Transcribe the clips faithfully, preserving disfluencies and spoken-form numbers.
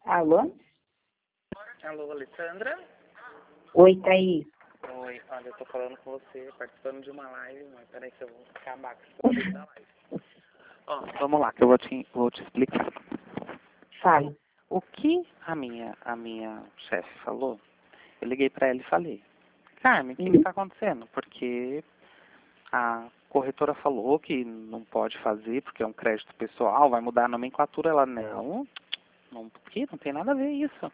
Alô? Alô, Alessandra? Oi, Thaís. Oi, olha, eu tô falando com você, participando de uma live, mas peraí que eu vou acabar com esse bagulho da live. Ó, vamos lá, que eu vou te, vou te explicar. Fale. O que a minha, a minha chefe falou, eu liguei pra ela e falei, Carmen, o que Hum. que tá acontecendo? Porque a corretora falou que não pode fazer, porque é um crédito pessoal, vai mudar a nomenclatura. Ela, não, não, que não tem nada a ver isso.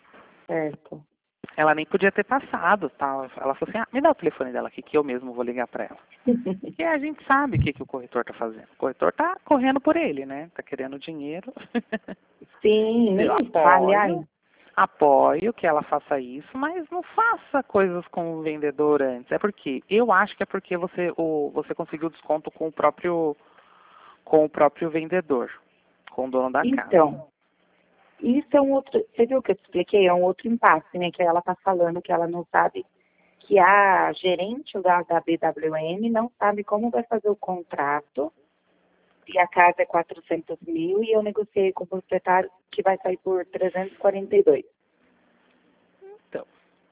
Certo. Ela nem podia ter passado, tal. Ela falou assim, ah, me dá o telefone dela aqui que eu mesmo vou ligar para ela. Porque a gente sabe o que, que o corretor está fazendo. O corretor está correndo por ele, né? Está querendo dinheiro. Sim, Eu nem fale aí. apoio, apoio que ela faça isso, mas não faça coisas com o vendedor antes. É porque, eu acho que é porque você, o, você conseguiu desconto com o próprio, com o próprio vendedor, com o dono da casa. Então, isso é um outro, você viu que eu te expliquei? É um outro impasse, né? Que ela tá falando que ela não sabe, que a gerente da, da B W M não sabe como vai fazer o contrato, e a casa é quatrocentos mil, e eu negociei com o proprietário que vai sair por trezentos e quarenta e dois. Então,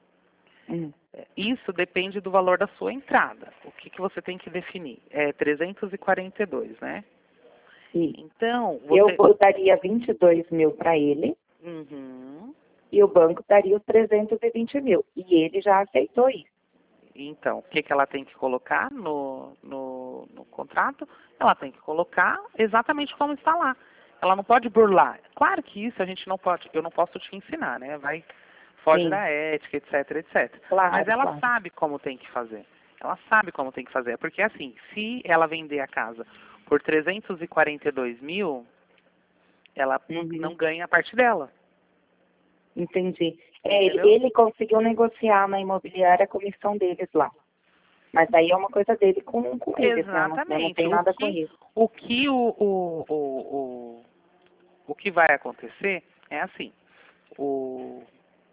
Hum. é, isso depende do valor da sua entrada. O que, que você tem que definir? É trezentos e quarenta e dois, né? Sim. Então, Eu você... vou- daria vinte e dois mil para ele, Uhum. e o banco daria os trezentos e vinte mil. E ele já aceitou isso. Então, o que, que ela tem que colocar no, no, no contrato? Ela tem que colocar exatamente como está lá. Ela não pode burlar. Claro que isso a gente não pode, eu não posso te ensinar, né? Vai, foge Sim, da ética, etc, etcétera. claro, Mas ela claro. sabe como tem que fazer. Ela sabe como tem que fazer. Porque assim, se ela vender a casa por trezentos e quarenta e dois mil, ela Uhum, não ganha a parte dela. entendi. É, ele, Entendeu? ele conseguiu negociar na imobiliária a comissão deles lá. Mas aí é uma coisa dele com, com eles, né? Eu não, eu não Exatamente. tenho O nada com que isso. o, que o, o, o, o, o que vai acontecer é assim, o,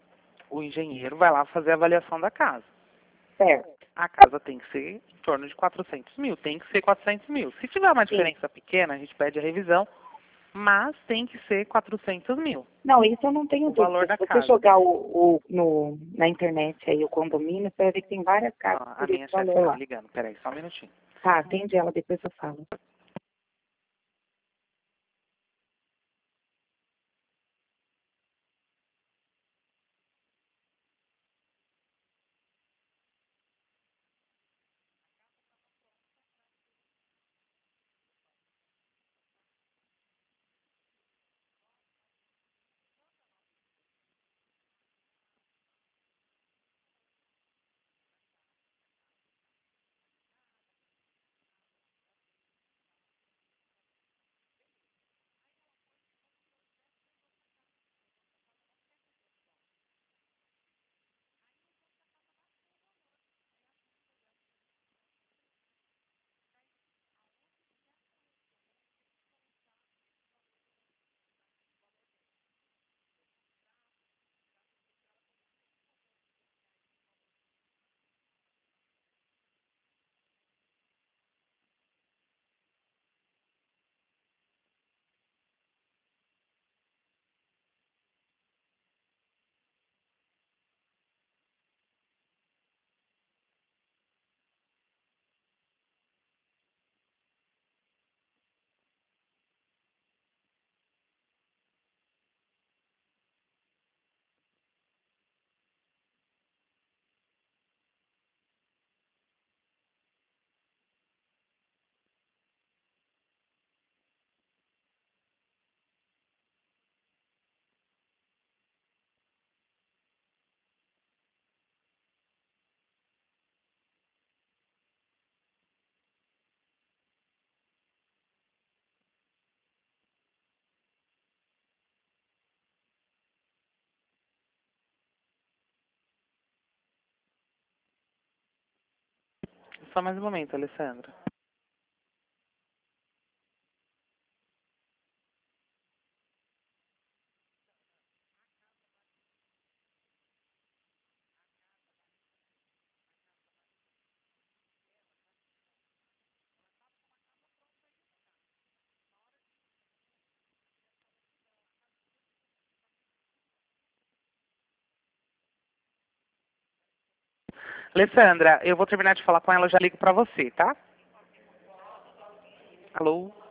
o engenheiro vai lá fazer a avaliação da casa. Certo. A casa tem que ser em torno de quatrocentos mil, tem que ser quatrocentos mil. Se tiver uma Sim. diferença pequena, a gente pede a revisão, mas tem que ser quatrocentos mil, Não, isso eu não tenho o valor dúvida. da Se você casa. jogar o, o, no, na internet aí o condomínio, você vai ver que tem várias Ó, casas a por esse minha chefe valor está me lá. ligando, peraí, só um minutinho. Tá, atende ela, depois eu falo. Só mais um momento, Alessandra. Alessandra, eu vou terminar de falar com ela, eu já ligo para você, tá? Alô?